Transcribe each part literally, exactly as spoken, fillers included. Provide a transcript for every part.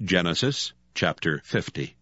Genesis chapter fifty.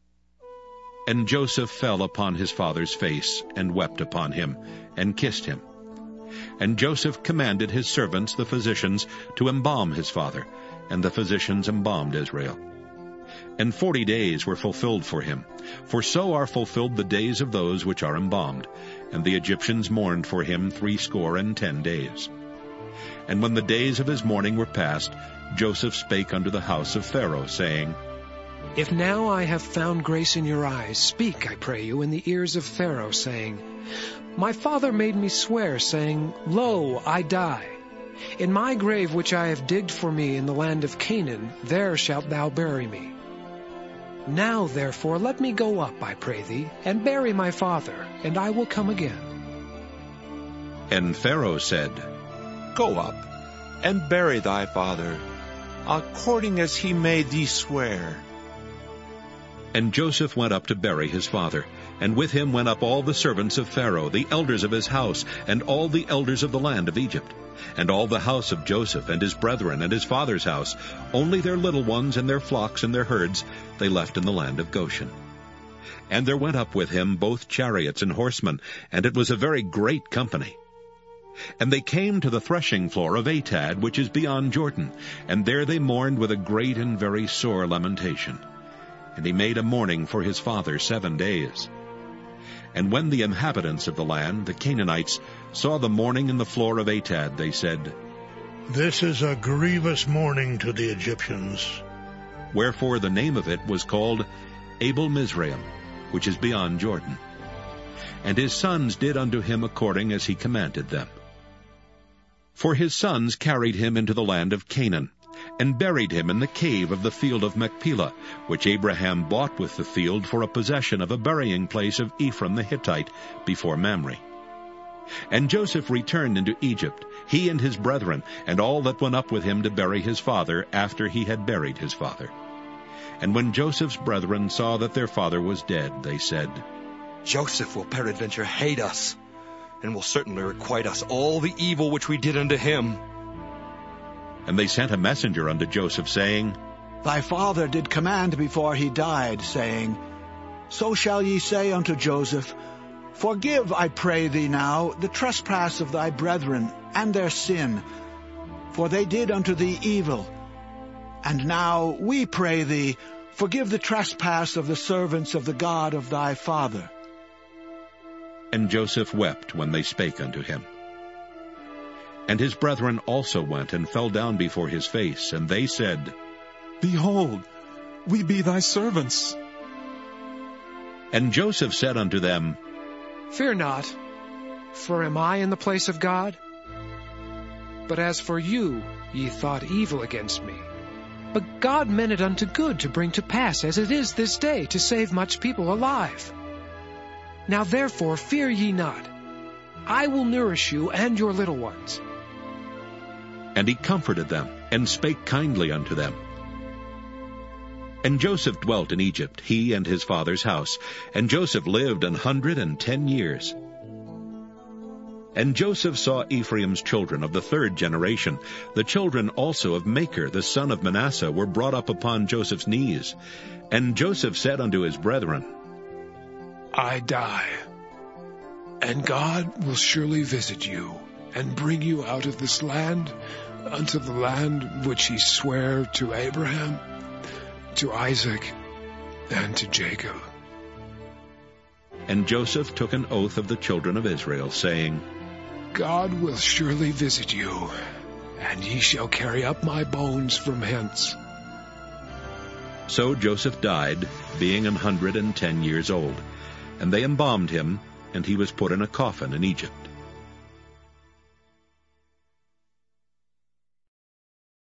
And Joseph fell upon his father's face, and wept upon him, and kissed him. And Joseph commanded his servants the physicians to embalm his father, and the physicians embalmed Israel. And forty days were fulfilled for him, for so are fulfilled the days of those which are embalmed. And the Egyptians mourned for him threescore and ten days. And when the days of his mourning were past, Joseph spake unto the house of Pharaoh, saying, If now I have found grace in your eyes, speak, I pray you, in the ears of Pharaoh, saying, My father made me swear, saying, Lo, I die. In my grave which I have digged for me in the land of Canaan, there shalt thou bury me. Now therefore let me go up, I pray thee, and bury my father, and I will come again. And Pharaoh said, Go up, and bury thy father, according as he made thee swear. And Joseph went up to bury his father, and with him went up all the servants of Pharaoh, the elders of his house, and all the elders of the land of Egypt, and all the house of Joseph, and his brethren, and his father's house. Only their little ones, and their flocks, and their herds, they left in the land of Goshen. And there went up with him both chariots and horsemen, and it was a very great company. And they came to the threshing floor of Atad, which is beyond Jordan, and there they mourned with a great and very sore lamentation. And he made a mourning for his father seven days. And when the inhabitants of the land, the Canaanites, saw the mourning in the floor of Atad, they said, This is a grievous mourning to the Egyptians. Wherefore the name of it was called Abel Mizraim, which is beyond Jordan. And his sons did unto him according as he commanded them. For his sons carried him into the land of Canaan, and buried him in the cave of the field of Machpelah, which Abraham bought with the field for a possession of a burying place of Ephron the Hittite before Mamre. And Joseph returned into Egypt, he and his brethren, and all that went up with him to bury his father after he had buried his father. And when Joseph's brethren saw that their father was dead, they said, Joseph will peradventure hate us, and will certainly requite us all the evil which we did unto him. And they sent a messenger unto Joseph, saying, Thy father did command before he died, saying, So shall ye say unto Joseph, Forgive, I pray thee now, the trespass of thy brethren, and their sin, for they did unto thee evil. And now we pray thee, forgive the trespass of the servants of the God of thy father. And Joseph wept when they spake unto him. And his brethren also went and fell down before his face, and they said, Behold, we be thy servants. And Joseph said unto them, Fear not, for am I in the place of God? But as for you, ye thought evil against me. But God meant it unto good to bring to pass, as it is this day, to save much people alive. Now therefore fear ye not. I will nourish you and your little ones. And he comforted them, and spake kindly unto them. And Joseph dwelt in Egypt, he and his father's house. And Joseph lived an hundred and ten years. And Joseph saw Ephraim's children of the third generation. The children also of Machir, the son of Manasseh, were brought up upon Joseph's knees. And Joseph said unto his brethren, I die, and God will surely visit you, and bring you out of this land, unto the land which he sware to Abraham, to Isaac, and to Jacob. And Joseph took an oath of the children of Israel, saying, God will surely visit you, and ye shall carry up my bones from hence. So Joseph died, being an hundred and ten years old. And they embalmed him, and he was put in a coffin in Egypt.